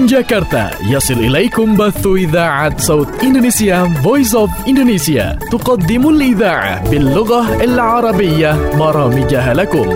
جاكرتا يصل إليكم بث إذاعة صوت إندونيسيا Voice of Indonesia تقدم الإذاعة باللغة العربية برامجها لكم.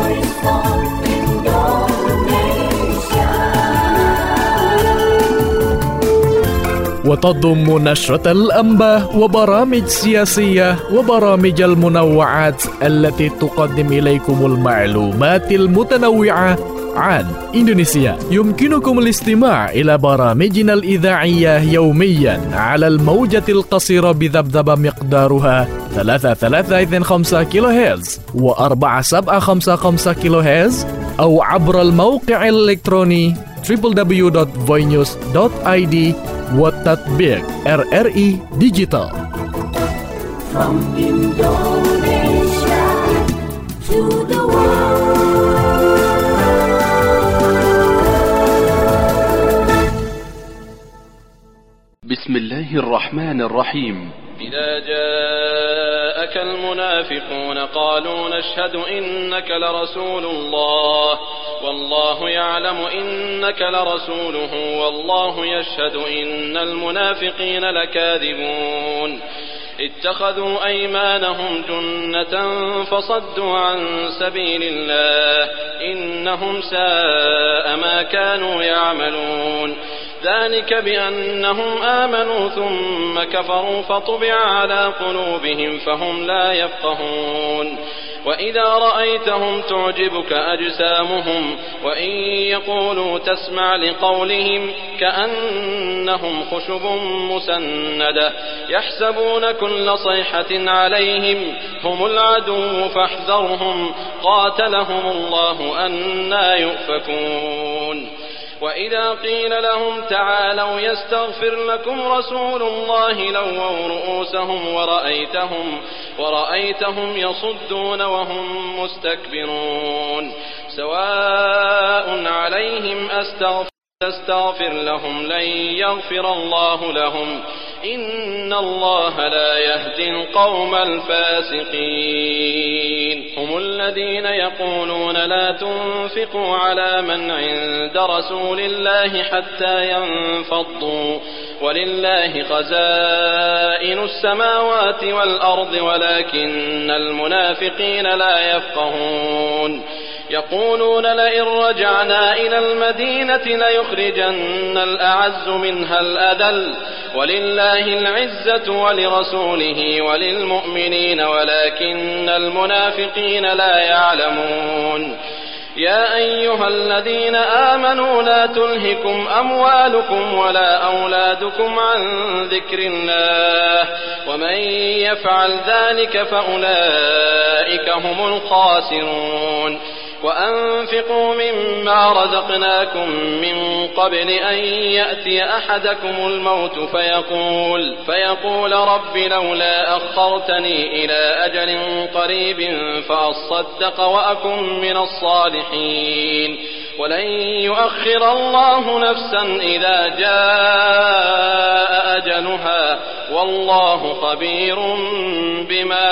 وتضم نشرة الأنباء وبرامج سياسية وبرامج المنوعات التي تقدم إليكم المعلومات المتنوعة عن إندونيسيا. يمكنكم الاستماع إلى برامجنا الإذاعية يوميا على الموجة القصيرة بذبذبة مقدارها 325 كيلو هرتز و4755 كيلو هرتز أو عبر الموقع الإلكتروني www.voinews.id والتطبيق RRI Digital. From Indonesia to the world. بسم الله الرحمن الرحيم. إذا جاءك المنافقون قالوا نشهد إنك لرسول الله والله يعلم إنك لرسوله والله يشهد إن المنافقين لكاذبون اتخذوا أيمانهم جنة فصدوا عن سبيل الله إنهم ساء ما كانوا يعملون ذلك بأنهم آمنوا ثم كفروا فطبع على قلوبهم فهم لا يفقهون وإذا رأيتهم تعجبك أجسامهم وإن يقولوا تسمع لقولهم كأنهم خشب مسندة يحسبون كل صيحة عليهم هم العدو فاحذرهم قاتلهم الله أنى يؤفكون وإذا قيل لهم تعالوا يستغفر لكم رسول الله لووا رؤوسهم ورأيتهم يصدون وهم مستكبرون سواء عليهم أستغفر لهم لن يغفر الله لهم إن الله لا يهدي القوم الفاسقين هم الذين يقولون لا تنفقوا على من عند رسول الله حتى ينفضوا ولله خزائن السماوات والأرض ولكن المنافقين لا يفقهون يقولون لئن رجعنا إلى المدينة ليخرجن الأعز منها الأذل ولله العزة ولرسوله وللمؤمنين ولكن المنافقين لا يعلمون يا أيها الذين آمنوا لا تلهكم أموالكم ولا أولادكم عن ذكر الله ومن يفعل ذلك فأولئك هم الخاسرون وأنفقوا مما رزقناكم من قبل أن يأتي أحدكم الموت فيقول رب لولا أخرتني إلى أجل قريب فأصدق وأكن من الصالحين ولن يؤخر الله نفسا إذا جاء أجلها والله خبير بما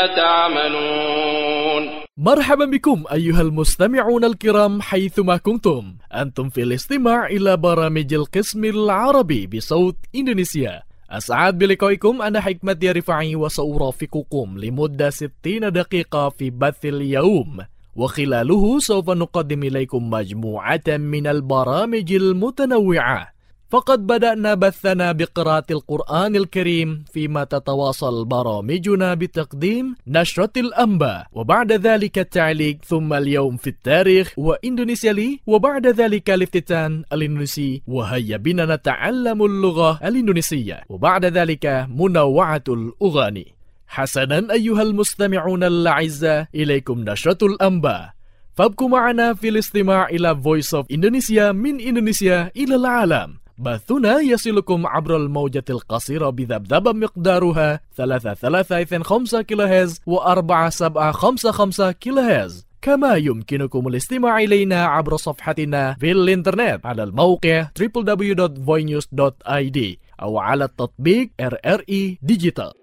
تعملون. مرحبا بكم أيها المستمعون الكرام حيثما كنتم. أنتم في الاستماع إلى برامج القسم العربي بصوت إندونيسيا. أسعد بلقائكم. أنا حكمت رفاعي وسأرافقكم لمدة 60 دقيقة في بث اليوم وخلاله سوف نقدم إليكم مجموعة من البرامج المتنوعة. فقد بدأنا بثنا بقراءة القرآن الكريم فيما تتواصل برامجنا بتقديم نشرة الأنباء وبعد ذلك التعليق ثم اليوم في التاريخ وإندونيسيا لي وبعد ذلك الافتتان الإندونيسي وهيا بنا نتعلم اللغة الإندونيسية وبعد ذلك منوعة الأغاني. حسنا أيها المستمعون الأعزاء إليكم نشرة الأنباء فابقوا معنا في الاستماع إلى Voice of Indonesia من إندونيسيا إلى العالم. بثنا يصلكم عبر الموجة القصيرة بذبذبة مقدارها 335 كيلو هرتز و4755 كيلو هرتز كما يمكنكم الاستماع إلينا عبر صفحتنا في الإنترنت على الموقع www.voinews.id أو على التطبيق RRI Digital.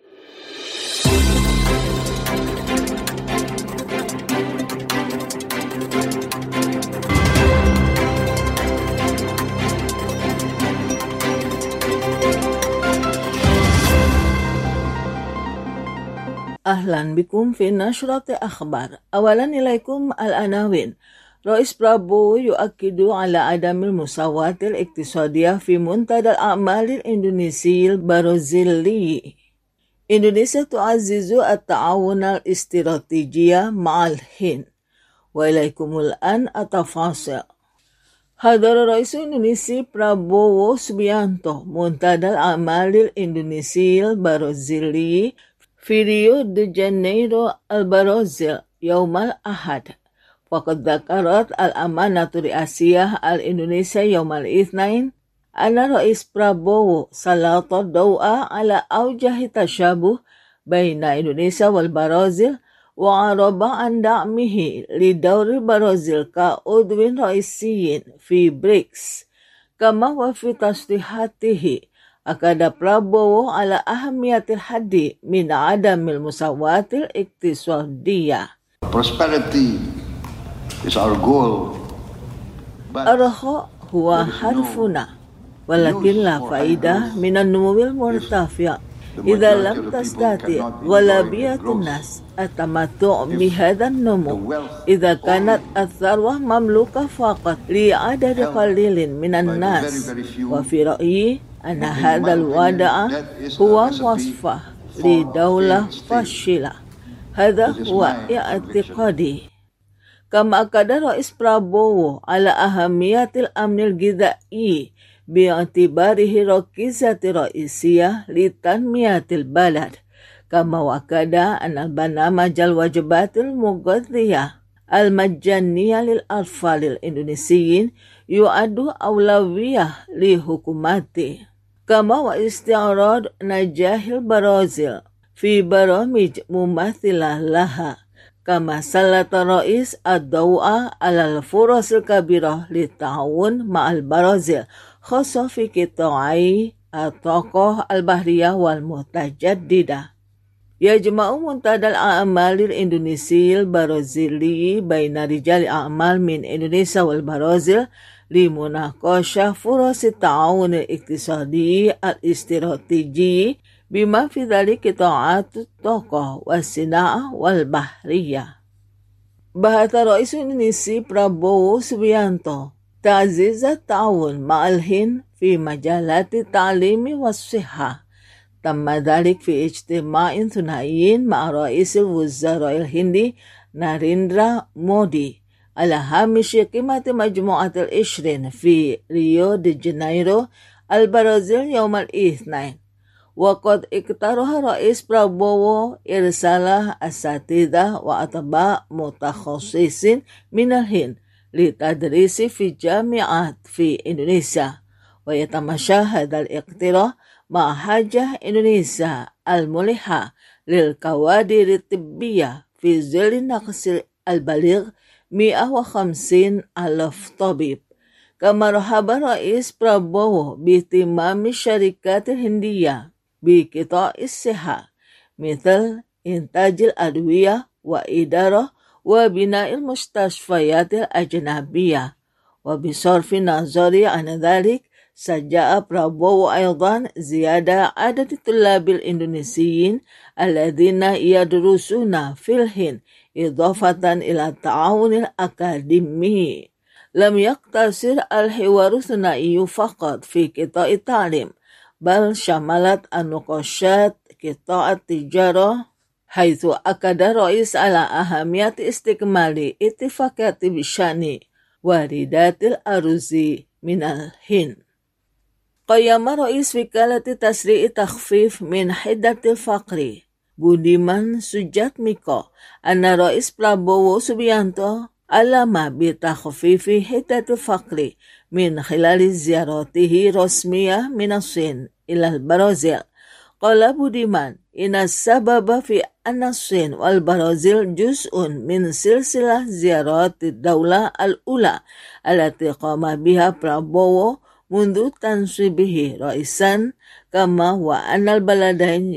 أهلا بكم في نشرة أخبار. أولا إليكم العناوين. رئيس برابو يؤكد على عدم المساواة الاقتصادية في منتدى الأعمال الإندونيسي البرازيلي. إندونيسيا تعزز التعاون الاستراتيجي مع الهند. وإليكم الآن التفاصيل. حضر رئيس إندونيسيا برابوو سوبيانتو منتدى الأعمال الإندونيسي البرازيلي في ريو دي جانيرو البرازيل يوم الأحد. وقد ذكرت الأمانة الرئاسية الإندونيسية يوم الاثنين أن رئيس برابوو سلط الضوء على أوجه تشابه بين إندونيسيا والبرازيل وعرب عن دعمه لدور البرازيل كعضو رئيسي في بريكس. كما وفي تصريحاته أكد برابوو على أهمية الحد من عدم المساواة الاقتصادية. Prosperity is our goal. الرخاء هو حرفنا، ولكن لا فائدة من النمو المرتفع إذا لم تستطيع غالبية الناس التمتع بهذا النمو. إذا كانت الثروة مملوكة فقط لعدد قليل من الناس. وفي رأيي أن هذا الوضع هو وصفة لدولة فاشلة. هذا هو اعتقادي. كما أكد رئيس برابوو على أهمية الأمن الغذائي باعتباره ركيزة رئيسية لتنمية البلد. كما وأكد أن البرنامج الوجبات المغذية المجانية للأطفال الإندونيسيين يعد أولوية لحكومته. كما واستعراض نجاح البرازيل في برامج مماثلة لها. كما سلط الرئيس الضوء على الفرص الكبيرة للتعاون مع البرازيل خاصة في قطاعي الطاقة البحرية والمتجددة. يجمع منتدى الأعمال الإندونيسي البرازيلي بين رجال أعمال من إندونيسيا والبرازيل لمناقشة فرص التعاون الاقتصادي الاستراتيجي بما في ذلك قطاعات الطاقة والصناعة والبحرية. بحث رئيس إندونيسيا برابوو سوبيانتو تعزيز التعاون مع الهند في مجالات التعليم والصحة. تم ذلك في اجتماع ثنائي مع رئيس الوزراء الهندي ناريندرا مودي على هامش قمة مجموعة العشرين في ريو دي جانيرو البرازيل يوم الاثنين. وقد اقترح رئيس برابوو إرسال أساتذة وأطباء متخصصين من الهند للتدريس في جامعات في إندونيسيا. ويتماشى هذا الاقتراح مع حاجة إندونيسيا الملحة للكوادر الطبية في ظل نقص البالغ 150,000 طبيب. كما رحب رئيس برابوو باهتمام الشركات الهندية بقطاع الصحة مثل إنتاج الأدوية وإدارة وبناء المستشفيات الأجنبية. وبصرف النظر عن ذلك سجل برابوو أيضا زيادة عدد الطلاب الإندونيسيين الذين يدرسون في الهند إضافة إلى التعاون الأكاديمي. لم يقتصر الحوار الثنائي فقط في قطاع التعليم، بل شملت النقاشات قطاع التجارة، حيث أكد الرئيس على أهمية استكمال اتفاقيات بشأن واردات الأرز من الهند. قيم رئيس وكالة تسريع تخفيف من حدة الفقر بوديمان سوجاتميكو أن رئيس برابوو سوبيانتو علم بتخفيف حدة الفقر من خلال زيارته رسمية من الصين إلى البرازيل. قال بوديمان إن السبب في أن الصين والبرازيل جزء من سلسلة زيارات الدولة الأولى التي قام بها برابوو منذ تنصيبه رئيسا. كما وأن البلدين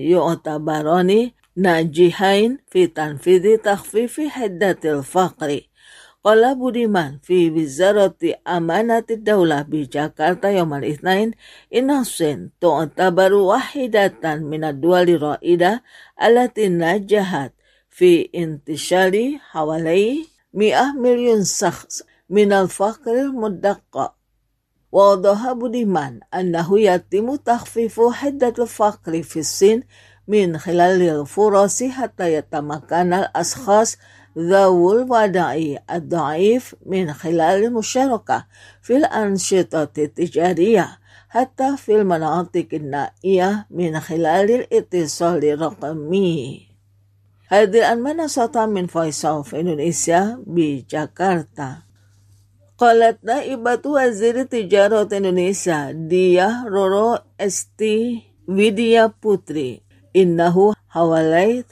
يعتبران ناجحين في تنفيذ تخفيف حدة الفقر. Qala Budiman fi Wizarati Amanati Dawlah bi Jakarta yawm al-Ithnain inna Sin tu'tabaru wahidatan min ad-duwali ra'ida allati najahat fi intishari hawalai 100 million shakhs min al-faqr al-muddaqqa. ووضح بوديمان أنه يتم تخفيف حدة الفقر في الصين من خلال الفرص حتى يتمكن الأشخاص ذوي الوضع الضعيف من خلال المشاركة في الأنشطة التجارية حتى في المناطق النائية من خلال الاتصال الرقمي. هذه المنصة من Voice of Indonesia بجاكرتا. قالت نائبة وزير تجارة إندونيسيا ديا رورو استي ويديا بوتري إنه حوالي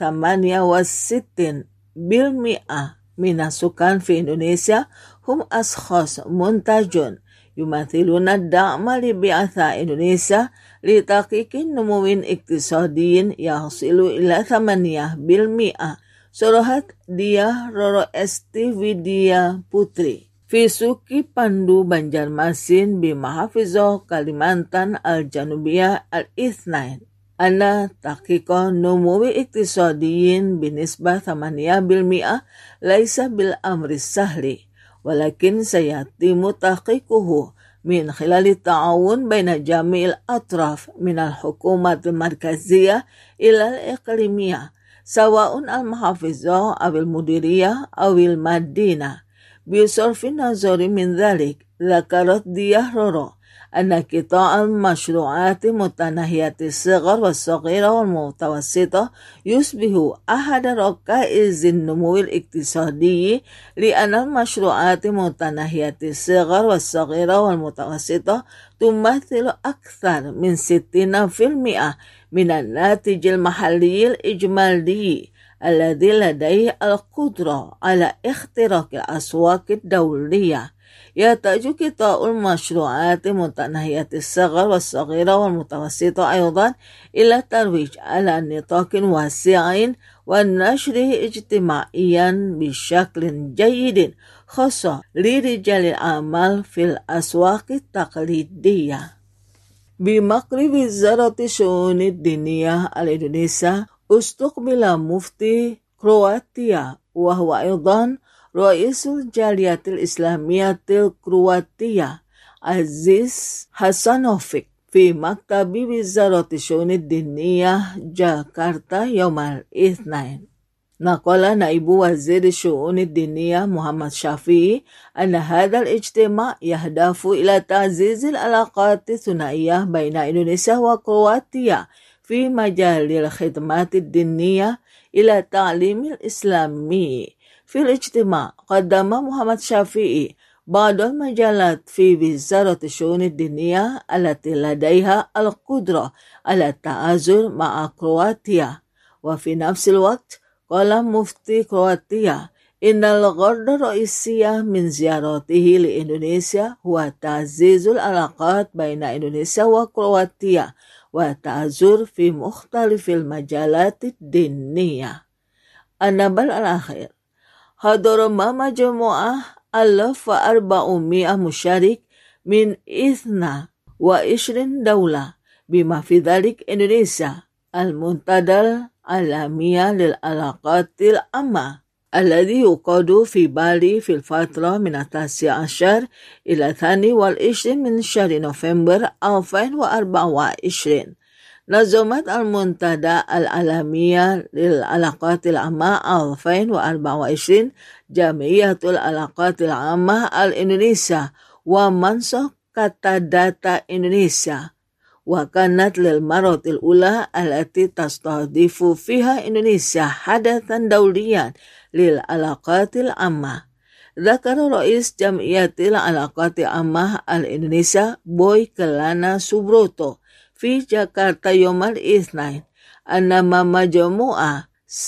68% من السكان في إندونيسيا هم أشخاص منتجون يمثلون الدعم لبعثة إندونيسيا لتحقيق نمو اقتصادي يصل إلى 8%. صرحت ديا رورو استي ويديا بوتري في سوق Pandu Banjarmasin بمحافظة كاليمانتان الجنوبية الاثنين أن تحقيق نمو اقتصادي بنسبة 8% ليس بالأمر السهل، ولكن سيتم تحقيقه من خلال التعاون بين جميع الأطراف من الحكومة المركزية إلى الإقليمية سواء المحافظة أو المديرية أو المدينة. بصرف النظر من ذلك، ذكرت ديا رورو أن قطاع المشروعات متناهية الصغر والصغيرة والمتوسطة يصبح أحد ركائز النمو الاقتصادي، لأن المشروعات متناهية الصغر والصغيرة والمتوسطة تمثل أكثر من 60% من الناتج المحلي الإجمالي الذي لديه القدرة على اختراق الأسواق الدولية. يحتاج قطاع المشروعات متناهية الصغر والصغيرة والمتوسطة أيضا إلى الترويج على نطاق واسع ونشره اجتماعيا بشكل جيد، خاصة لرجال الأعمال في الأسواق التقليدية. بمقر وزارة الشؤون الدينية الإندونيسية استقبل مفتي كرواتيا وهو أيضا رئيس الجالية الإسلامية الكرواتية عزيز حسانوفيك في مكتب وزارة الشؤون الدينية جاكرتا يوم الاثنين. نقل نائب وزير الشؤون الدينية محمد شافعي أن هذا الاجتماع يهدف إلى تعزيز العلاقات الثنائية بين إندونيسيا وكرواتيا في مجال الخدمات الدينية إلى التعليم الإسلامي. في الاجتماع قدم محمد شافعي بعض المجالات في وزارة الشؤون الدينية التي لديها القدرة على التعاون مع كرواتيا. وفي نفس الوقت قال مفتي كرواتيا إن الغرض الرئيسي من زيارته لإندونيسيا هو تعزيز العلاقات بين إندونيسيا وكرواتيا والتعاون في مختلف المجالات الدينية. النبل الأخير، حضر مجموعة 1400 مشارك من 22 دولة بما في ذلك إندونيسيا المنتدى العالمي للعلاقات العامة الذي يقاد في بالي في الفترة من 19 إلى 22 من شهر نوفمبر 2024. نظمت المنتدى العالمي للعلاقات العامة 2024 جمعية العلاقات العامة الإندونيسية ومنصة كاتاداتا إندونيسيا، وكانت للمرة الأولى التي تستضيف فيها إندونيسيا حدثا دوليا للعلاقات العامة. ذكر رئيس جمعية العلاقات العامة الإندونيسيا بوي كلانا سبروتو في جاكرتا يوم الاثنين أن مجموعة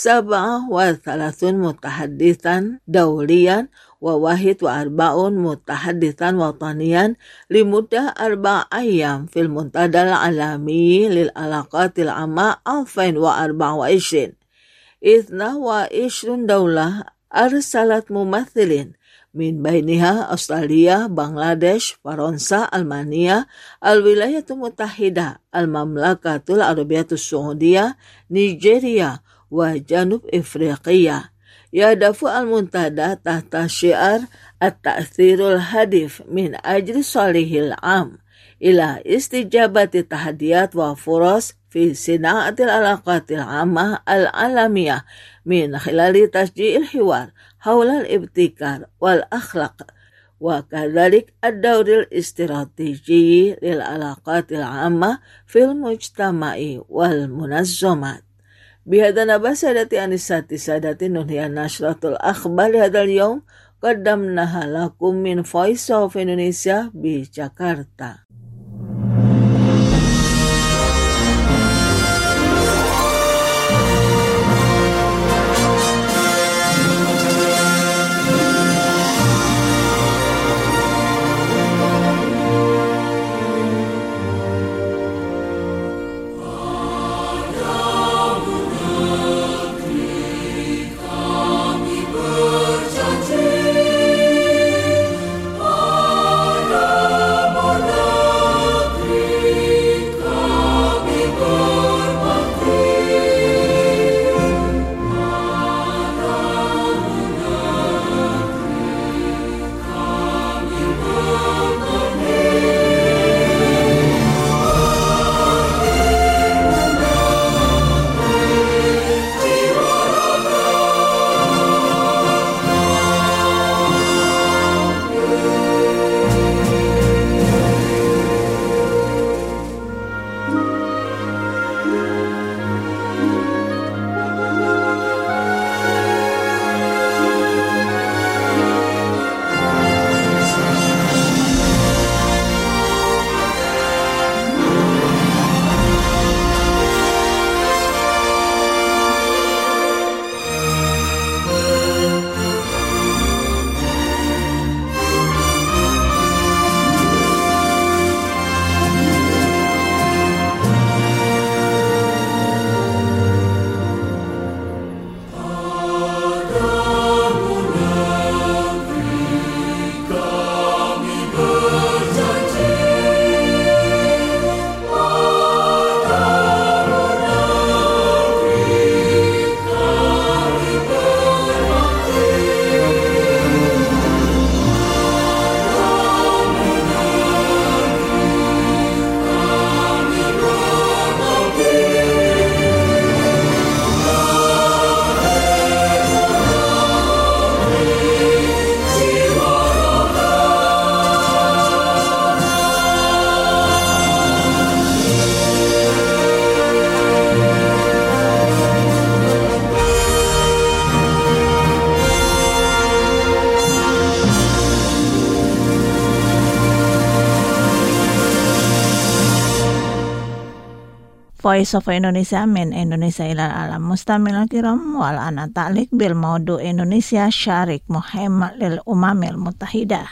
37 متحدثا دوليا و41 متحدثا وطنيا لمدة 4 أيام في المنتدى العالمي للعلاقات العامة 2024. 22 دولة أرسلت ممثلين min bainiha Australia, Bangladesh, Faransa, Almania, Al-Wilayatul Muttahida, Al-Mamlakatul Arabiyatus Saudiyah, Nigeria, wa Janub Afriqiya. Yahdafu al-muntada tahta syiar at-ta'thirul hadif min ajli salihil am ila istijabati tahdiyat wa furas fi sina'atil alaqatil amah al-alamiyah min khilali tasji'il hiwar hawla al-ibtikar wal akhlaq wa kadhalik ad-dawril istiratiji lil alaqatil amah fil mujtama'i wal munazzamat. Bihadana basadati anisati sadati nunhiya nashratul akhbar hadal yawm qaddamnaha lakum min Voice of Indonesia di Jakarta. Voice of Indonesia min Indonesia ilal alam mustamil kiram wal ana ta'liq bil maudu Indonesia syarik Muhammad lil umamil mutahidah.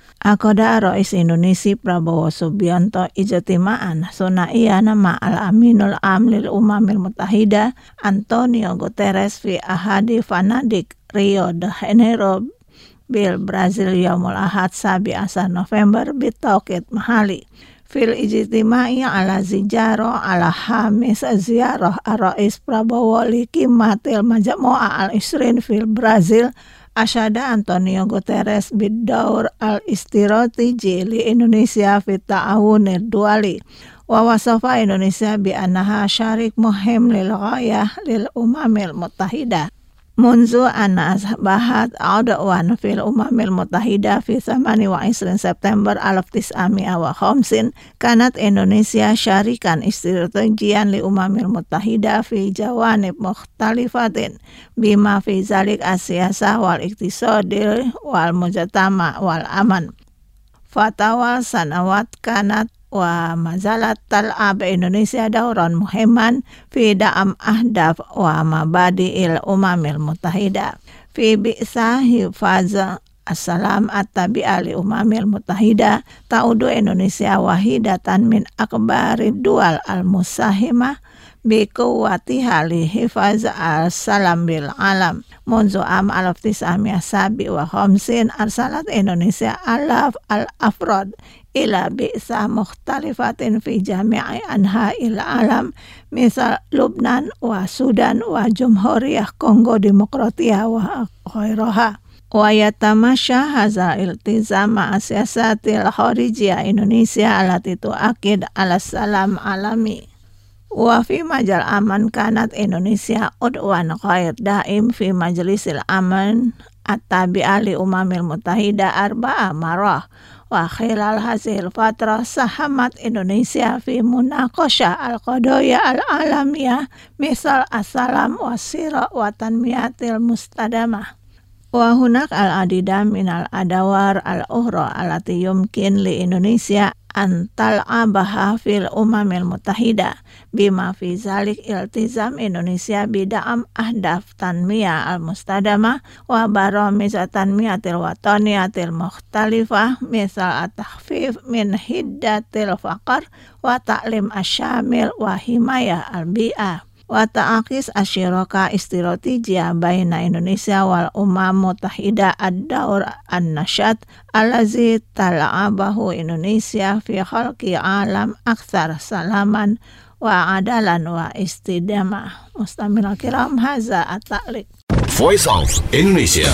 Akoda Rais Indonesia Prabowo Subianto ijtima'an sunaiyana ma'al aminul am lil umamil mutahidah Antonio Guterres fi ahadi fanadik Rio de Janeiro bil Brazil yaumul ahad 17 November bitauqit mahali fil ijtima'i ala zijaro ala hamis ziarah Rais Prabowo li kimatil majmu'a al-isrin fil Brazil asyada Antonio Guterres bid-daur al-istirotiji li Indonesia fit ta'awunir duali wa wasafa Indonesia bi annaha syarik muhim lil ghayah lil umamil mutahidah. Munzu anna asbahat adwan fil umamil mutahidah fi 28 September 1950 kanat Indonesia syarikan istirategian li umamil mutahidah fi jawanib mukhtalifatin bima fi zalik as-siyasah wal iktisadil wal mujtama wal aman. Fatwa sanawat kanat wa mazalat tal'ab Indonesia dauran muhimman fi da'am ahdaf wa mabadi'il umamil mutahidah fi bi'sa hifaza assalam at-tabi'a li umamil mutahidah ta'udu Indonesia wahidatan min akbari dual al-musahimah بقوتها لحفظ السلام بالعالم. منذ عام 1957 أرسلت إندونيسيا آلاف الأفراد إلى بئسة مختلفة في جميع أنحاء العالم مثل لبنان وسودان وجمهورية كونغو ديمقراطية وغيرها. ويتماشى هذا الالتزام مع سياسات الخارجية إندونيسيا التي تؤكد على السلام العالمي. وفي مجال الأمن كانت إندونيسيا عضوا غير دائم في مجلس الأمن التابع للأمم المتحدة 4 مرات. وخلال هذه الفترة ساهمت إندونيسيا في مناقشة القضايا العالمية مثل السلام والصراع والتنمية المستدامة. وهناك العديد من الأدوار الأخرى التي يمكن لإندونيسيا أن تلعبها في الأمم المتحدة، بما في ذلك التزام إندونيسيا بدعم أهداف التنمية المستدامة وبرامج التنمية الوطنية المختلفة مثل التخفيف من حدة الفقر والتعليم الشامل وحماية البيئة. وتعكس الشراكة استراتيجية بين إندونيسيا والأمم المتحدة الدور النشاط الذي تلعبه إندونيسيا في خلق عالم أكثر سلاما وعدلا واستدامة. مستمعينا الكرام، هذا التعليق. Voice of Indonesia.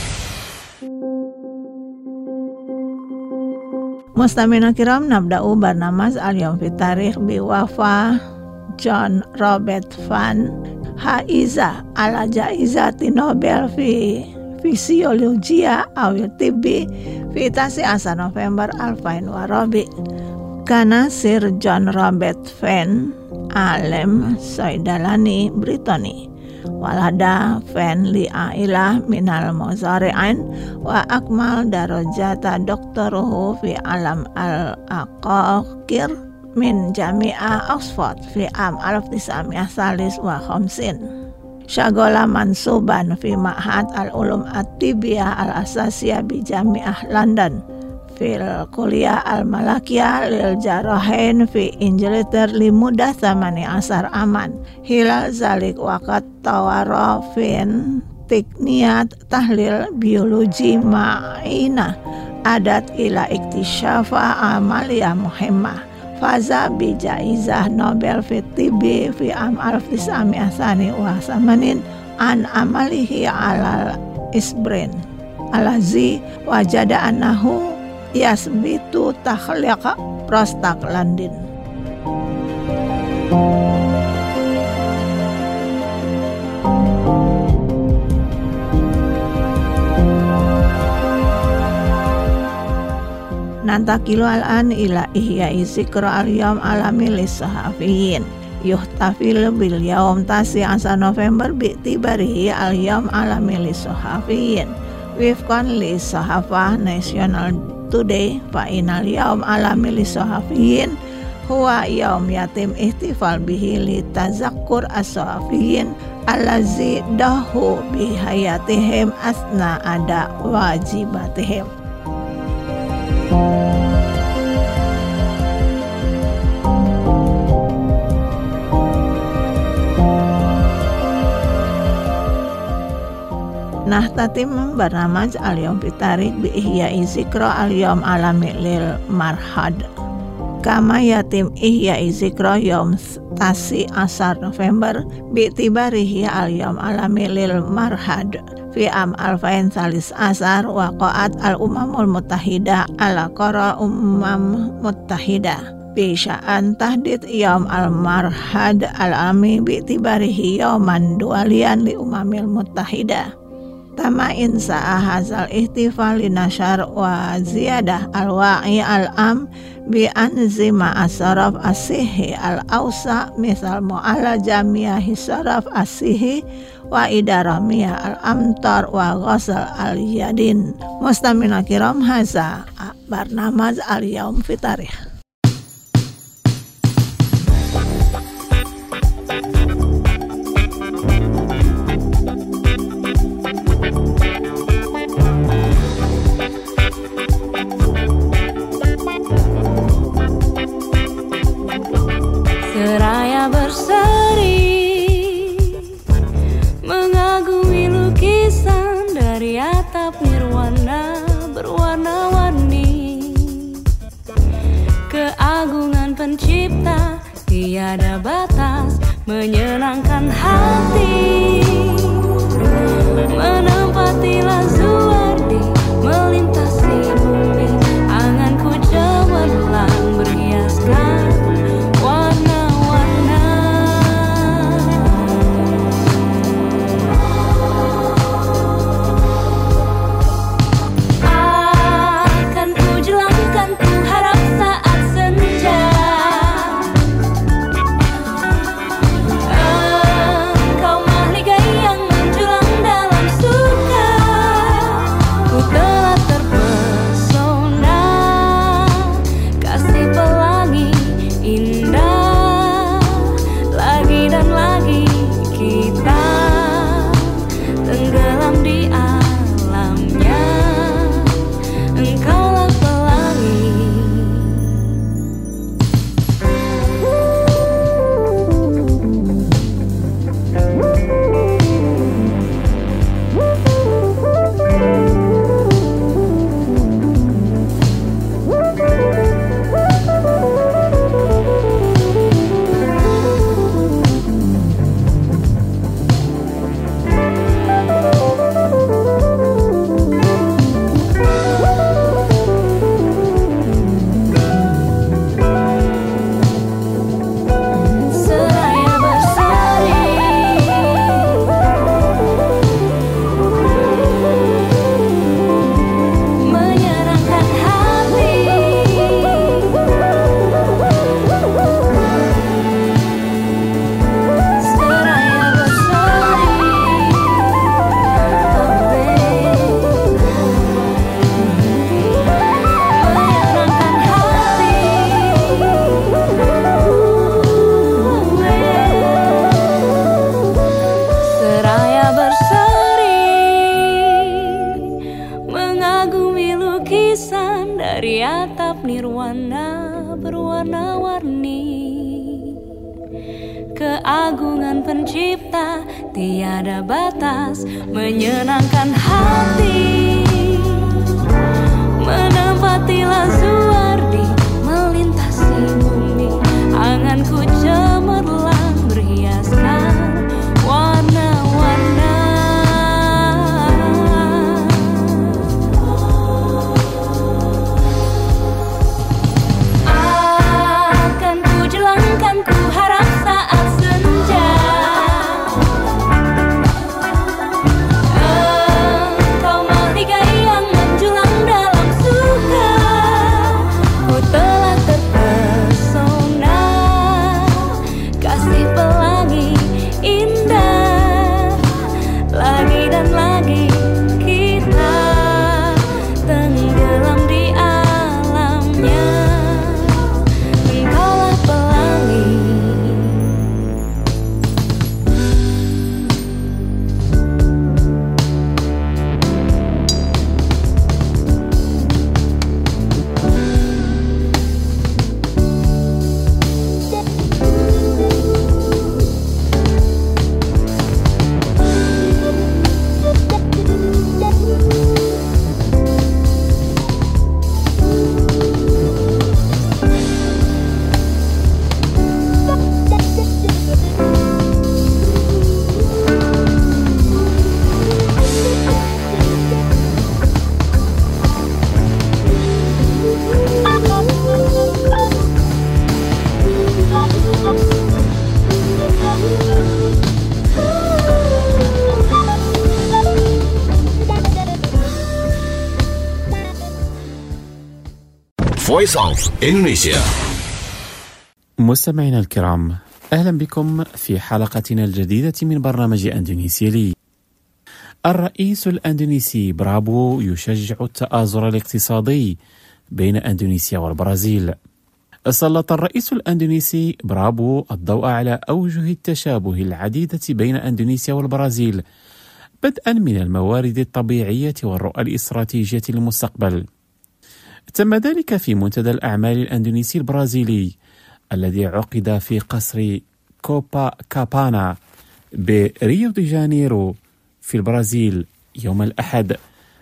مستمعينا الكرام، نبدأ برنامج اليوم في التاريخ بوفاة جون روبرت فان حائز على جائزة نوبل في فيسيولوجيا أو الطب في 19 نوفمبر 2004. كان سير جون روبرت فان عالم صيدلاني بريطاني. ولد فان لعائلة من المزارعين وأكمل درجات دكتوره في علم العقاقير من جامعة أكسفورد في عام 1953. شغل منصوبا في معهد العلوم الطبية الأساسية بجامعة لندن في الكلية الملكية للجراحين في إنجلترا لمدة 18 عاما. خلال ذلك وقد طور فين تقنيات تحليل بيولوجي معينة أدت إلى اكتشاف عملية مهمة. فاز بجائزة نوبل في الطب في عام 1982 عن عمله على الإسبرين الذي وجد أنه يثبت تخليق بروستاغلاندين. ننتقل الآن إلى إحياء ذكرى اليوم العالمي للصحفيين. يحتفل باليوم 19 نوفمبر باعتباره اليوم العالمي للصحفيين. وفقا للصحافة ناشونال توداي، فإن اليوم العالمي للصحفيين هو يوم يتم احتفال به لتذكر الصحفيين الذي ضحوا بحياتهم أثناء أداء واجباتهم. نختتم برنامج اليوم بالتاريخ بإحياء ذكرى اليوم العالمي للمرحاض. كما يتم إحياء ذكرى يوم 19 نوفمبر باعتباره اليوم العالمي للمرحاض. في عام 2013 وقعت الأمم المتحدة على قرار متحدة بشأن تحديد يوم المرحاض العالمي باعتباره يوما دوليا للأمم المتحدة. تم إنشاء هذا الاحتفال لنشر وزيادة الوعي العام بأنظمة الصرف الصحي الأوسع مثل معالجة مياه الصرف الصحي وإدارة مياه الأمطار وغسل اليدين. مستمعينا الكرام، هذا برنامج اليوم في التاريخ. Seraya berseri dari atap nirwana berwarna-warni. Keagungan pencipta tiada batas, menyenangkan hati. Menempatilah Zuardi, melintasi bumi, anganku cemerlang berhiaskan warna-warna. Akan ku jelangkan, ku harap saat senja. Engkau mahligai yang menjulang dalam suka. Ku telah terpesona, kasih pelangi indah. Lagi dan lagi kita tenggelam di alamnya. Engkaulah pelangi. Seraya berseri, menyenangkan hati. Seraya berseri, menyenangkan hati. Seraya berseri, mengagumi lukisan dari atap nirwana berwarna-warni. Keagungan pencipta tiada batas, menyenangkan hati. Menempatilah Zuardi, melintasi bumi, anganku cemerlang berhiaskan warna-warna. Akan ku jelangkan, ku harap saat senja. Engkau mahligai yang menjulang dalam suka. Ku telah terpesona, kasih pelangi indah. Lagi dan lagi kita tenggelam di alamnya. Engkaulah pelangi. Voice of Indonesia. مستمعينا الكرام، أهلا بكم في حلقتنا الجديدة من برنامج أندونيسيا لي. الرئيس الأندونيسي برابو يشجع التآزر الاقتصادي بين أندونيسيا والبرازيل. سلط الرئيس الأندونيسي برابو الضوء على أوجه التشابه العديدة بين أندونيسيا والبرازيل، بدءا من الموارد الطبيعية والرؤى الاستراتيجية للمستقبل. تم ذلك في منتدى الأعمال الأندونيسي البرازيلي الذي عقد في قصر كوبا كابانا بريو دي جانيرو في البرازيل يوم الأحد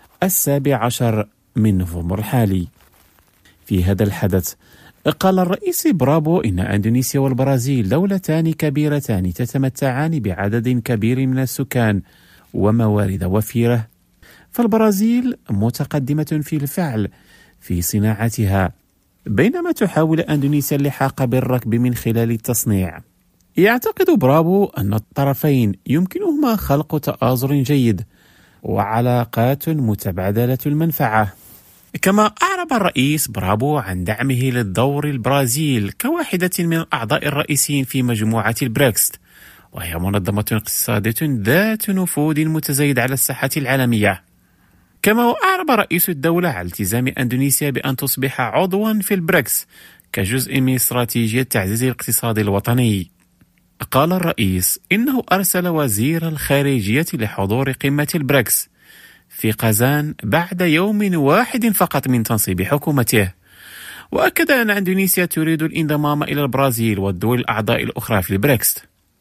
17 من نوفمبر الحالي. في هذا الحدث قال الرئيس برابو إن أندونيسيا والبرازيل دولتان كبيرتان تتمتعان بعدد كبير من السكان وموارد وفيرة، فالبرازيل متقدمة في الفعل في صناعتها، بينما تحاول أندونيسيا اللحاق بالركب من خلال التصنيع. يعتقد برابو أن الطرفين يمكنهما خلق تآزر جيد وعلاقات متبادلة المنفعة. كما أعرب الرئيس برابو عن دعمه للدور البرازيل كواحدة من الأعضاء الرئيسيين في مجموعة البريكس، وهي منظمة اقتصادية ذات نفوذ متزايد على الساحة العالمية. كما أعرب رئيس الدولة على التزام أندونيسيا بأن تصبح عضوا في البريكس كجزء من استراتيجية تعزيز الاقتصاد الوطني. قال الرئيس إنه أرسل وزير الخارجية لحضور قمة البريكس في قازان بعد يوم واحد فقط من تنصيب حكومته، وأكد أن أندونيسيا تريد الانضمام إلى البرازيل والدول الأعضاء الأخرى في البريكس.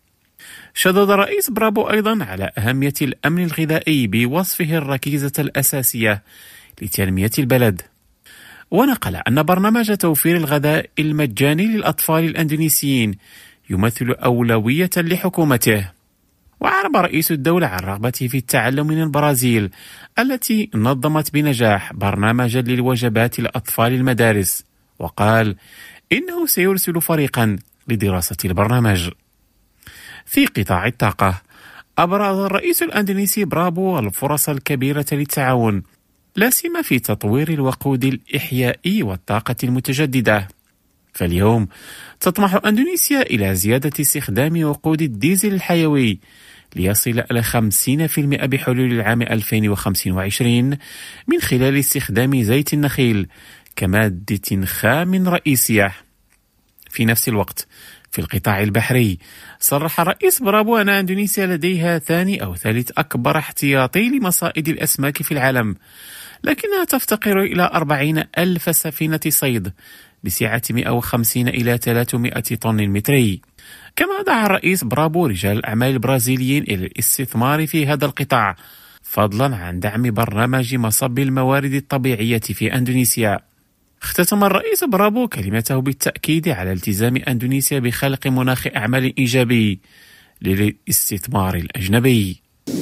شدد الرئيس برابو أيضا على أهمية الأمن الغذائي بوصفه الركيزة الأساسية لتنمية البلد، ونقل أن برنامج توفير الغذاء المجاني للأطفال الأندونيسيين يمثل أولوية لحكومته. وأعرب رئيس الدولة عن رغبته في التعلم من البرازيل التي نظمت بنجاح برنامجا للوجبات لأطفال المدارس، وقال إنه سيرسل فريقا لدراسة البرنامج. في قطاع الطاقة أبرز الرئيس الأندونيسي برابو الفرص الكبيرة للتعاون، لا سيما في تطوير الوقود الإحيائي والطاقة المتجددة. فاليوم تطمح أندونيسيا إلى زيادة استخدام وقود الديزل الحيوي ليصل إلى 50% بحلول العام 2025 من خلال استخدام زيت النخيل كمادة خام رئيسية. في نفس الوقت في القطاع البحري صرح الرئيس برابو أن أندونيسيا لديها ثاني أو ثالث أكبر احتياطي لمصائد الأسماك في العالم، لكنها تفتقر إلى 40,000 سفينة صيد بسعة 150 إلى 300 طن متري. كما دعا الرئيس برابو رجال الأعمال البرازيليين إلى الاستثمار في هذا القطاع، فضلا عن دعم برنامج مصب الموارد الطبيعية في أندونيسيا. اختتم الرئيس برابو كلمته بالتأكيد على التزام أندونيسيا بخلق مناخ أعمال إيجابي للاستثمار الأجنبي.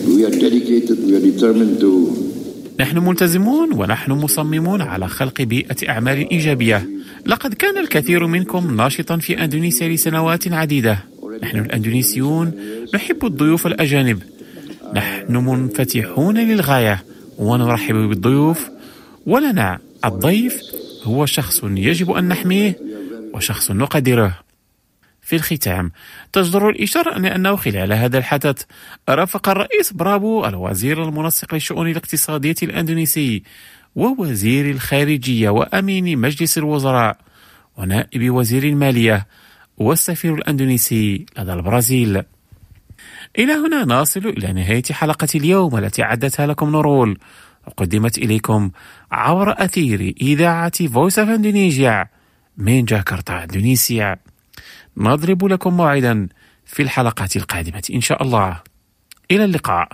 نحن ملتزمون ونحن مصممون على خلق بيئة أعمال إيجابية. لقد كان الكثير منكم ناشطا في أندونيسيا لسنوات عديدة. نحن الأندونيسيون نحب الضيوف الأجانب، نحن منفتحون للغاية ونرحب بالضيوف، ولنا الضيف هو شخص يجب أن نحميه وشخص نقدره. في الختام تجدر الإشارة أنه خلال هذا الحدث رافق الرئيس برابو الوزير المنسق للشؤون الاقتصادية الأندونيسي ووزير الخارجية وأمين مجلس الوزراء ونائب وزير المالية والسفير الأندونيسي لدى البرازيل. إلى هنا نصل إلى نهاية حلقة اليوم التي عدتها لكم نورول وقدمت إليكم عبر أثير إذاعة Voice of Indonesia من جاكرتا إندونيسيا. نضرب لكم موعدا في الحلقات القادمة إن شاء الله. إلى اللقاء.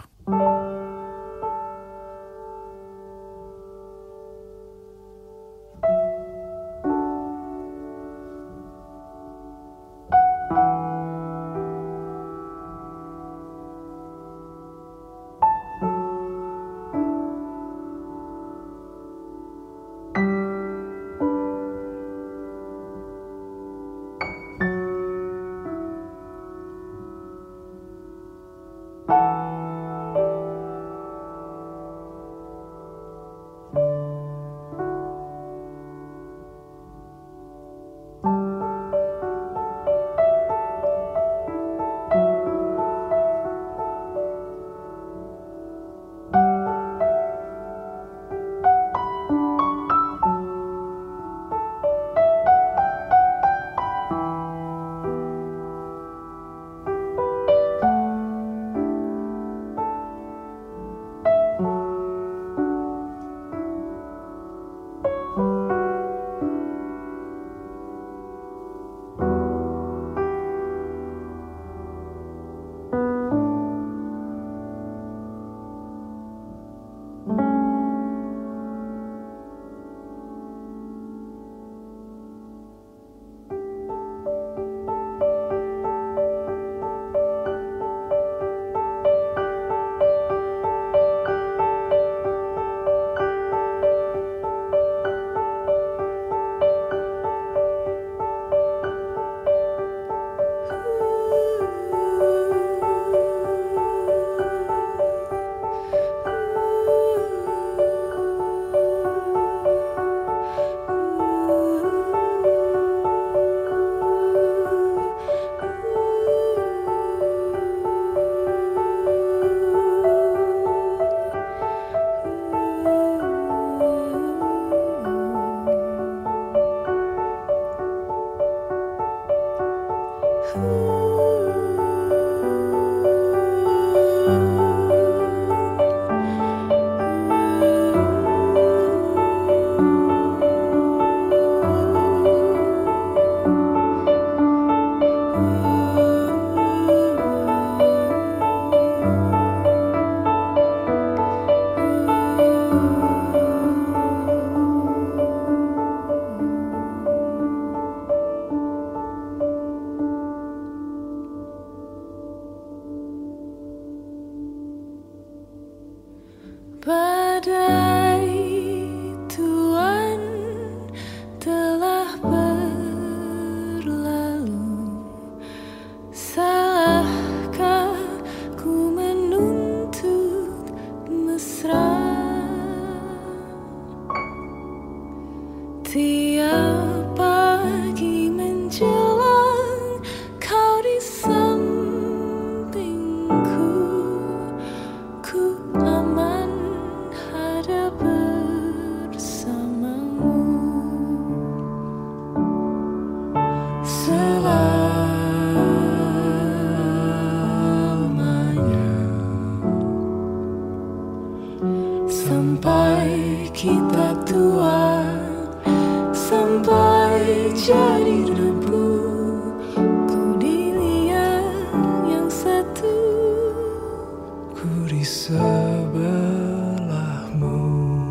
Badai tuan telah berlalu, salahkah ku menuntut mesra? Tiap pagi menjelang kau di sampingku, ku aman ada bersamamu. Selamanya sampai kita tua, sampai jadi debu, ku dilihat yang satu, ku di sebelahmu.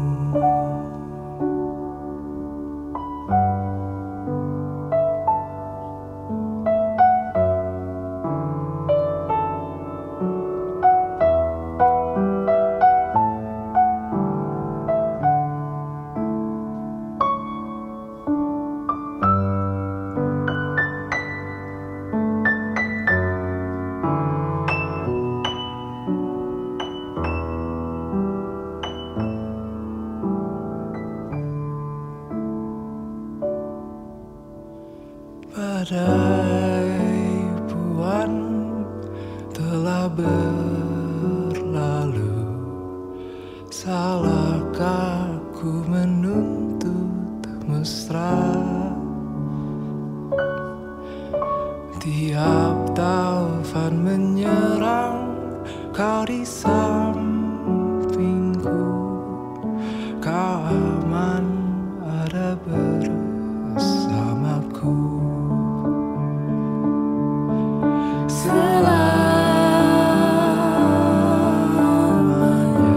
Badai puan telah berlalu, salahkah ku menuntut mesra? Tiap taufan menyerang, kau di sampingku, kau aman ada bersamaku. Selamanya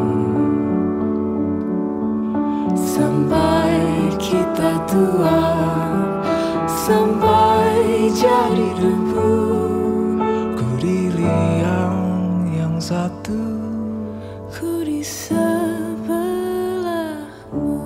sampai kita tua, sampai jadi debu, ku di liang yang satu, ku di sebelahmu.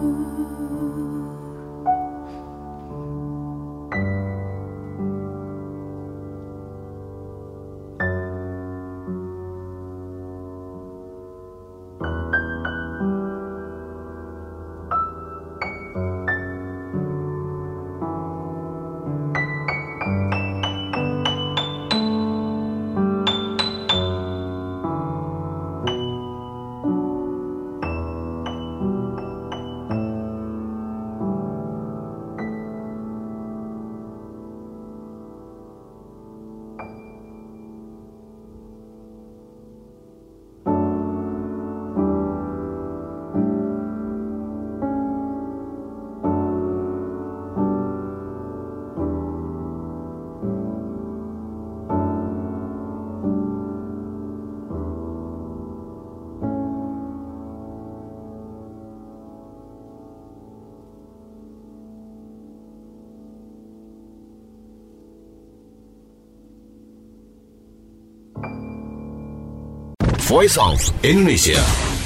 Voice of Indonesia.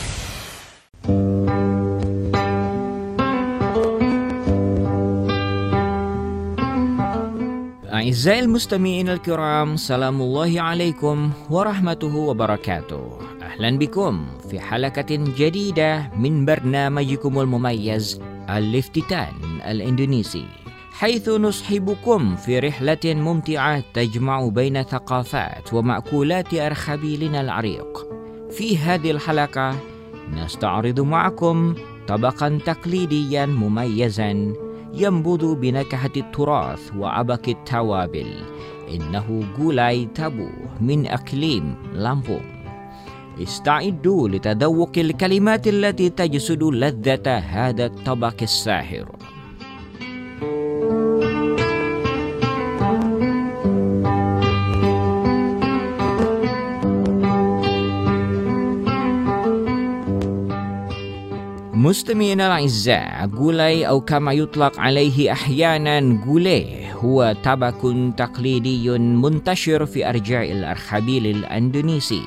أعزائي المستمعين الكرام، سلام الله عليكم ورحمته وبركاته. أهلا بكم في حلقة جديدة من برنامجكم المميز الافتتان الإندونيسي، حيث نصحبكم في رحلة ممتعة تجمع بين ثقافات ومأكولات أرخبيلنا العريق. في هذه الحلقة نستعرض معكم طبقا تقليديا مميزا ينبض بنكهة التراث وعبق التوابل. إنه gulai tabu من أقليم لامبونغ. استعدوا لتذوق الكلمات التي تجسد لذة هذا الطبق الساحر. مستمعينا الأعزاء، gulai أو كما يطلق عليه أحيانا gulai هو طبق تقليدي منتشر في أرجاء الأرخبيل الأندونيسي،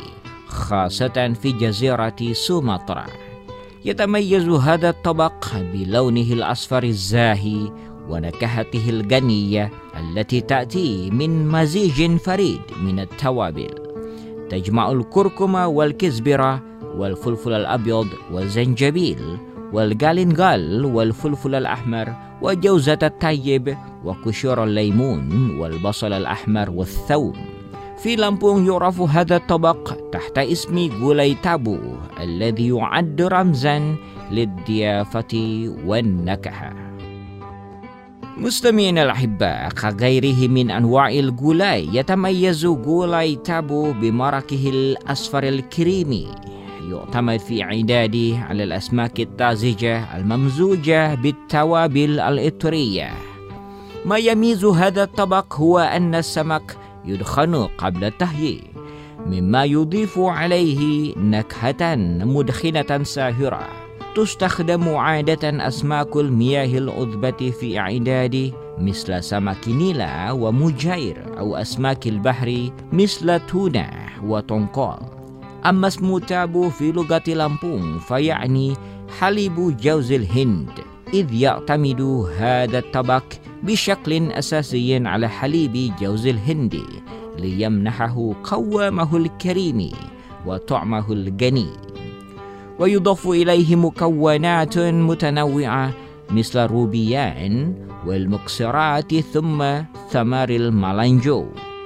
خاصة في جزيرة سومطرة. يتميز هذا الطبق بلونه الأصفر الزاهي ونكهته الغنية التي تأتي من مزيج فريد من التوابل، تجمع الكركم والكزبرة والفلفل الأبيض والزنجبيل والغالنغال والفلفل الأحمر وجوزة الطيب وقشور الليمون والبصل الأحمر والثوم. في لامبونغ يعرف هذا الطبق تحت اسم غولاي تابو الذي يعد رمزا للضيافة والنكهة. مستمعينا الأحباء، كغيره من أنواع الغولاي يتميز غولاي تابو بمرقه الأصفر الكريمي، يعتمد في إعداده على الأسماك الطازجة الممزوجة بالتوابل الإطرية. ما يميز هذا الطبق هو أن السمك يدخن قبل التهيئ، مما يضيف عليه نكهة مدخنة ساهرة. تستخدم عادة أسماك المياه العذبة في إعداده مثل سمك نيلا ومجير، أو أسماك البحر مثل تونة وطنقال. أما اسم تابو في لغة لامبونغ فيعني حليب جوز الهند، إذ يعتمد هذا الطبق بشكل أساسي على حليب جوز الهند ليمنحه قوامه الكريم وطعمه الغني، ويضاف إليه مكونات متنوعة مثل الروبيان والمكسرات ثم ثمار المالانجو.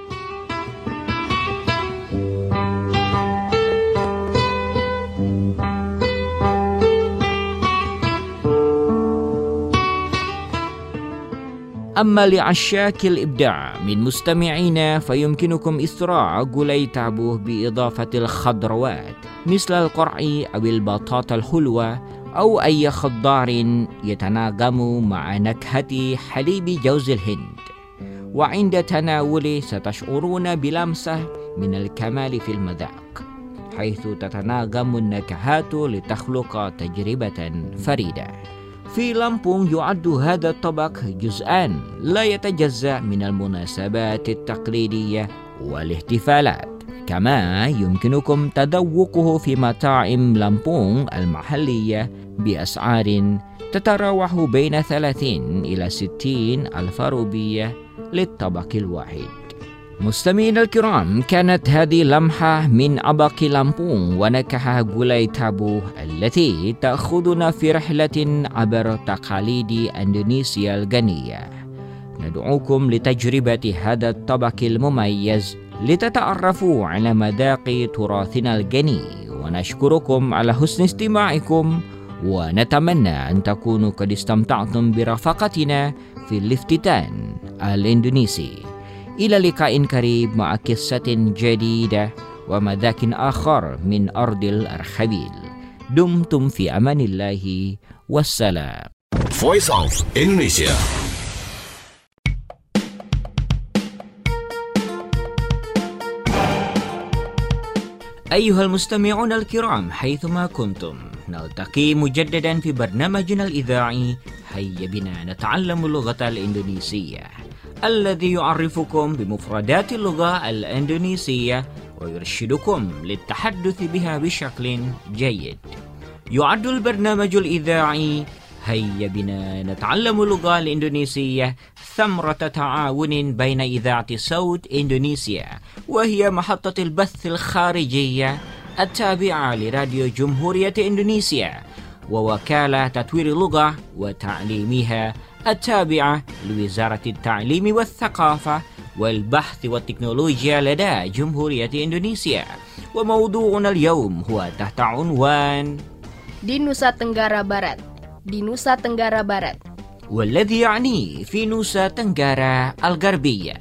أما لعشاق الإبداع من مستمعينا فيمكنكم إثراء غولاي تابو بإضافة الخضروات مثل القرع أو البطاطا الحلوة أو أي خضار يتناغم مع نكهة حليب جوز الهند، وعند تناوله ستشعرون بلمسة من الكمال في المذاق، حيث تتناغم النكهات لتخلق تجربة فريدة. في لامبونغ يعد هذا الطبق جزءان لا يتجزأ من المناسبات التقليدية والاحتفالات، كما يمكنكم تذوقه في مطاعم لامبونغ المحلية بأسعار تتراوح بين 30 إلى 60 ألف روبية للطبق الواحد. مستمعينا الكرام، كانت هذه لمحة من أباق لامبونغ ونكهة غولاي تابو التي تأخذنا في رحلة عبر تقاليد إندونيسيا الغنية. ندعوكم لتجربة هذا الطبق المميز لتتعرفوا على مذاق تراثنا الغني، ونشكركم على حسن استماعكم، ونتمنى أن تكونوا قد استمتعتم برفقتنا في الافتتان الإندونيسي. إلى لقاء قريب مع قصة جديدة ومذاق آخر من أرض الأرخبيل. دمتم في أمان الله والسلام. Voice of Indonesia. أيها المستمعون الكرام حيثما كنتم، نلتقي مجددا في برنامجنا الإذاعي هيا بنا نتعلم اللغة الإندونيسية، الذي يعرفكم بمفردات اللغة الإندونيسية ويرشدكم للتحدث بها بشكل جيد. يعد البرنامج الإذاعي هيا بنا نتعلم اللغة الإندونيسية ثمرة تعاون بين إذاعة صوت إندونيسيا، وهي محطة البث الخارجية التابعة لراديو جمهورية إندونيسيا، ووكالة تطوير اللغة وتعليمها التابعة لوزارة التعليم والثقافة والبحث والتكنولوجيا لدى جمهورية إندونيسيا. وموضوعنا اليوم هو تحت عنوان di Nusa Tenggara Barat. di Nusa Tenggara Barat، والذي يعني في نوسا تنغارا الغربية.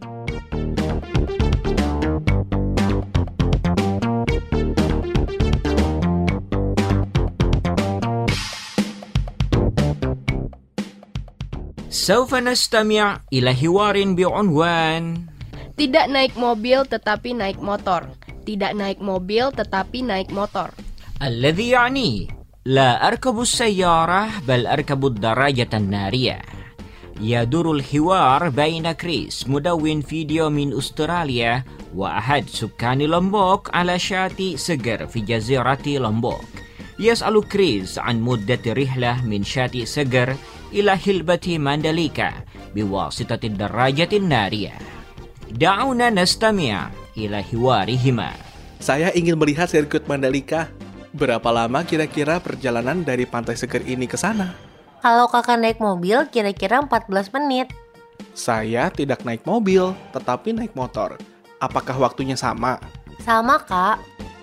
سوف نستمع إلى حوار بعنوان Tidak naik mobil tetapi naik motor. Tidak naik mobil tetapi naik motor. الذي يعني لا أركب السيارة بل أركب الدراجة النارية. يدور الحوار بين كريس مدون فيديو من أستراليا وأحد سكان لومبوك على شاطئ سجر في جزيرة لومبوك. يسأل كريس عن مدة رحلة من شاطئ سجر إلى هلبة مانداليكا بواسطة الدراجة النارية. دعونا نستمع إلى حوارهما. Saya ingin melihat sirkuit Mandalika. Berapa lama kira-kira perjalanan dari Pantai Seger ini ke sana? Kalau kakak naik mobil, kira-kira 14 menit. Saya tidak naik mobil, tetapi naik motor. Apakah waktunya sama? Sama, Kak.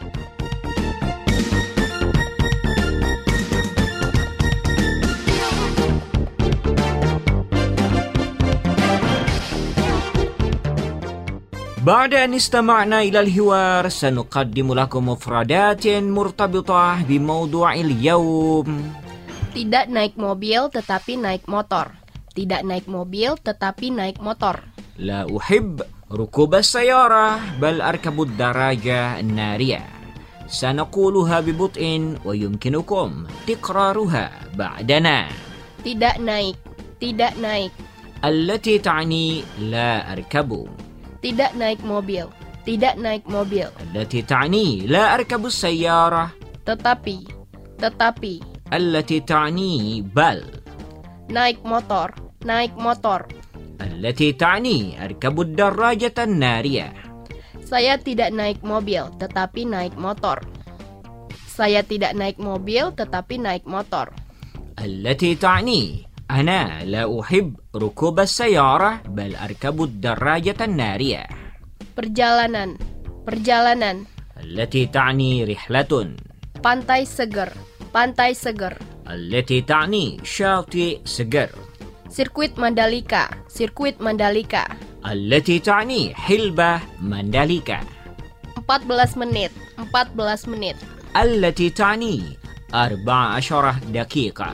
بعد أن استمعنا إلى الحوار سنقدم لكم مفردات مرتبطة بموضوع اليوم. Tidak naik mobil tetapi naik motor. Tidak naik mobil tetapi naik motor. لا أحب ركوب السيارة بل أركب الدراجة النارية. سنقولها ببطء ويمكنكم تكرارها بعدنا. Tidak naik. Tidak naik. التي تعني لا أركب. Tidak naik mobil. Tidak naik mobil. التي تعني لا أركب السيارة. Tetapi. Tetapi. التي تعني بل. Naik motor. Naik motor. التي تعني أركب الدراجة النارية. Saya tidak naik mobil tetapi naik motor. Saya tidak naik mobil tetapi naik motor. التي تعني أنا لا أحب ركوب السيارة بل أركب الدراجة النارية. Perjalanan. Perjalanan. التي تعني رحلة. Pantai Seger. Pantai Seger. التي تعني شاطئ سجر. Sirkuit Mandalika. Sirkuit Mandalika. التي تعني حلبة مانداليكا. 14 menit. 14 menit. التي تعني 14 دقيقة.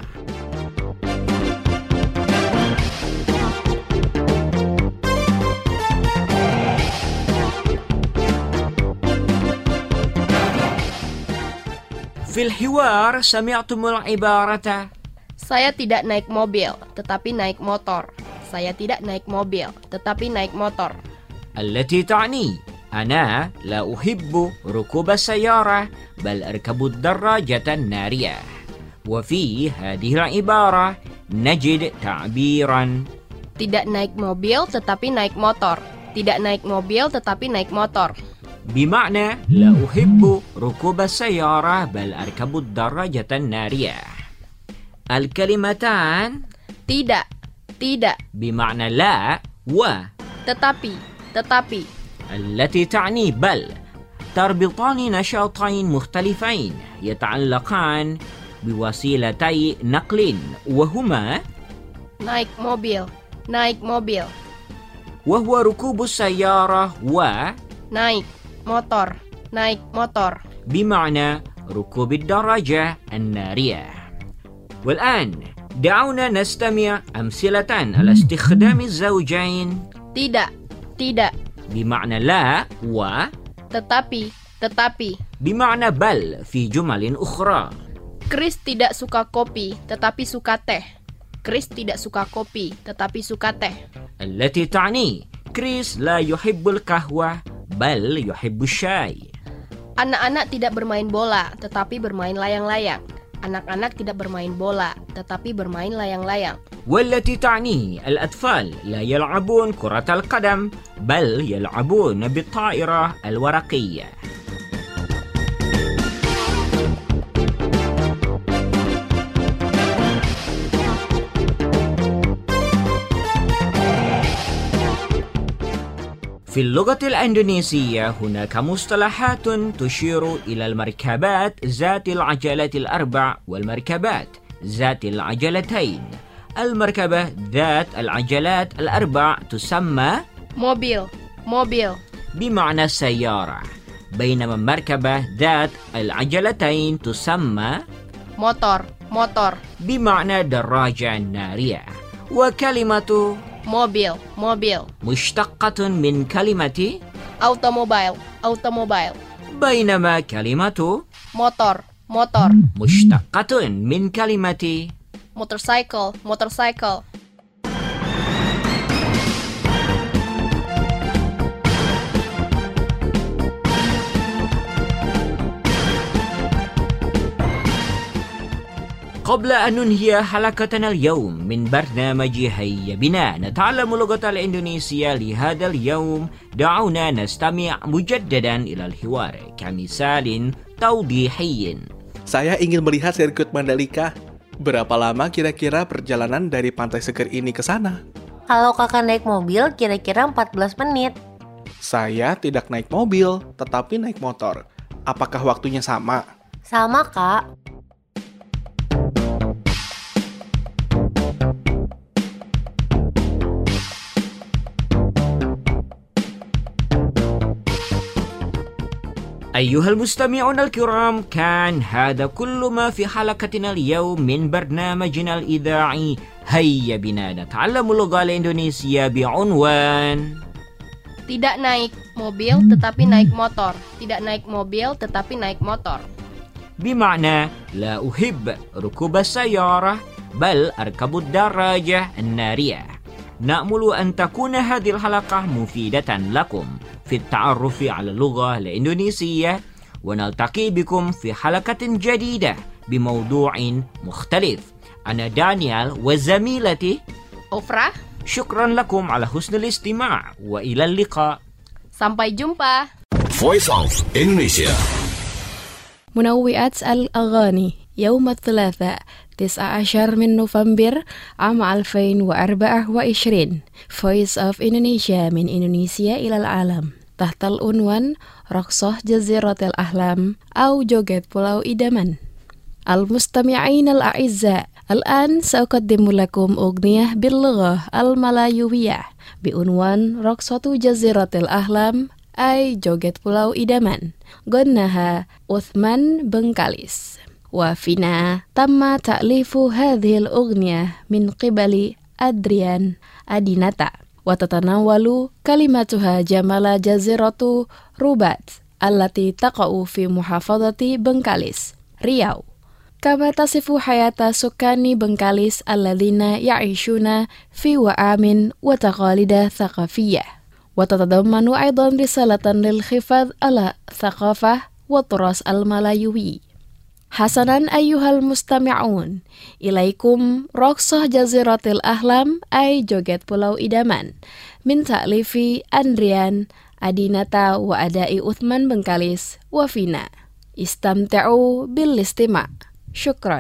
في الحوار سمعتم العبارة Saya tidak naik mobil, tetapi naik motor. Saya tidak naik mobil, tetapi naik motor. التي تعني أنا لا أحب ركوب السيارة بل أركب الدراجة النارية. وفي هذه العبارة نجد تعبيرا Tidak naik mobil, tetapi naik motor. Tidak naik mobil, tetapi naik motor. بمعنى لا أحب ركوب السيارة بل أركب الدراجة النارية. الكلمتان Tidak. Tidak. بمعنى لا و Tetapi. Tetapi. التي تعني بل تربطان نشاطين مختلفين يتعلقان بوسيلتي نقل وهما Naik mobil. Naik mobil. وهو ركوب السيارة و Naik motor. Naik motor. بمعنى ركوب الدراجة النارية. والآن دعونا نستمع أمثلة على استخدام الزوجين. Tidak. Tidak. بمعنى لا و Tetapi. Tetapi. بمعنى بل في جمل أخرى. Chris tidak suka kopi, tetapi suka teh. Chris tidak suka kopi, tetapi suka teh. التي تعني كريس لا يحب القهوة بل يحب الشاي. Anak-anak tidak bermain bola, tetapi bermain layang-layang. Anak-anak tidak bermain bola, tetapi bermain layang-layang. والتي تعني الأطفال لا يلعبون كرة القدم بل يلعبون بالطائرة الورقية. في اللغة الإندونيسية هناك مصطلحات تشير إلى المركبات ذات العجلات الأربع والمركبات ذات العجلتين. المركبة ذات العجلات الأربع تسمى Mobil. Mobil. بمعنى سيارة، بينما المركبة ذات العجلتين تسمى Motor. Motor. بمعنى دراجة نارية. وكلمة Mobil. Mobil. مشتقة من كلمة Automobile. Automobile. بينما كلمة Motor. Motor. مشتقة من كلمة Motorcycle. Motorcycle. قبل أن ننهي حلقتنا اليوم من برنامج هيا بنا نتعلم اللغة الإندونيسية لهذا اليوم، دعونا نستمع مجددا إلى الحوار كمثال توضيحي. Saya ingin melihat sirkuit Mandalika. Berapa lama kira-kira perjalanan dari Pantai Seger ini ke sana? Kalau kakak naik mobil, kira-kira 14 menit. Saya tidak naik mobil, tetapi naik motor. Apakah waktunya sama? Sama, Kak. أيها المستمعون الكرام، كان هذا كل ما في حلقتنا اليوم من برنامجنا الإذاعي هيا بنا نتعلم اللغة الإندونيسية بعنوان Tidak naik mobil tetapi naik motor. Tidak naik mobil tetapi naik motor. بمعنى لا أحب ركوب السيارة بل أركب الدراجة النارية. نأمل أن تكون هذه الحلقة مفيدة لكم في التعرف على اللغة الإندونيسية، ونلتقي بكم في حلقة جديدة بموضوع مختلف. أنا دانيال وزميلتي Ofra. شكرا لكم على حسن الاستماع وإلى اللقاء. Sampai jumpa. Voice of Indonesia. منوئات الأغاني يوم الثلاثاء 19 من نوفمبر عام 2024. Voice of Indonesia من إندونيسيا إلى العالم تحت العنوان رقصة جزيرة الأحلام أو جوجت بولاو إدامان. المستمعين الأعزاء، الآن سأقدم لكم أغنية باللغة الملايوية بعنوان رقصة جزيرة الأحلام أي جوجت بولاو إدامان. غناها عثمان بنكاليس. وفينا تم تأليف هذه الأغنية من قبل أدريان أديناتا، وتتناول كلماتها جمال جزيرة روبات التي تقع في محافظة بنكاليس رياو، كما تصف حياة سكان بنكاليس الذين يعيشون في وئام وتقاليد ثقافية، وتتضمن أيضا رسالة للحفاظ على الثقافة والتراث الملايوي. حسنا أيها المستمعون، إليكم رقصة جزيرة الأحلام أي جوجت بولاو إدامان من تأليف أندريان أديناتا وأداء عثمان بنكاليس وفينا. استمتعوا بالاستماع. شكرا.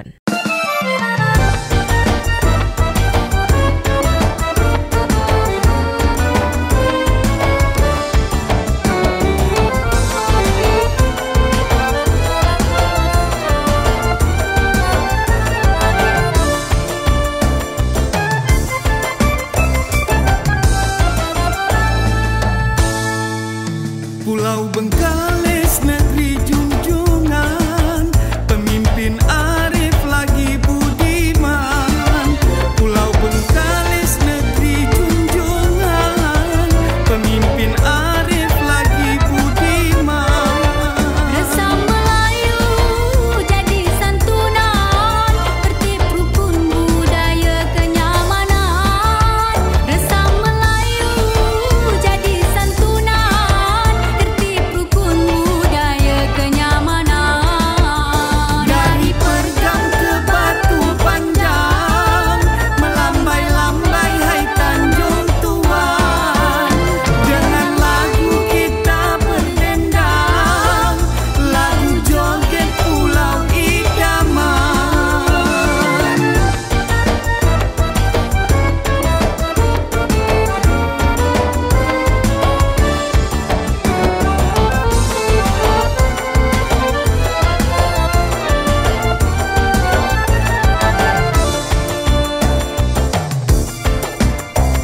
Pulau Bengkalis negeri junjungan, pemimpin arif lagi budiman. Pulau Bengkalis negeri junjungan, pemimpin arif lagi budiman. Rasa Melayu jadi santunan, tertib rukun budaya kenyamanan. Rasa Melayu jadi santunan, rukun budaya kenyamanan. Dari Pergang ke Batu Panjang, melambai-lambai hai Tanjung Tuan. Dengan lagu kita berdendang, lagu joget Pulau Idaman.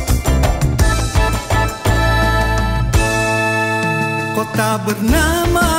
Kota bernama